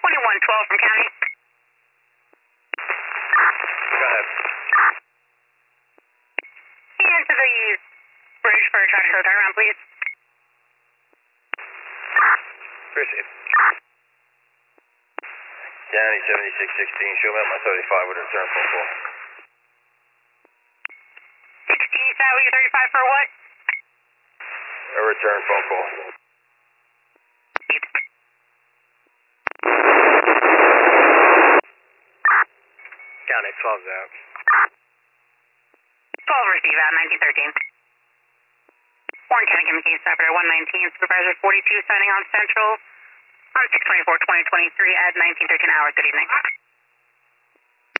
2112 from County. Go ahead. Into the bridge for a tractor turnaround, please. Appreciate it. County 7616, show me up my 35 with a return phone call. 16 Saturday 35 for what? A return phone call. County 12's out. 12 receive out, 1913. Warren County Communications Operator 119, Supervisor 42 signing on Central on 6/24/2023 at 1913 hours. Good evening.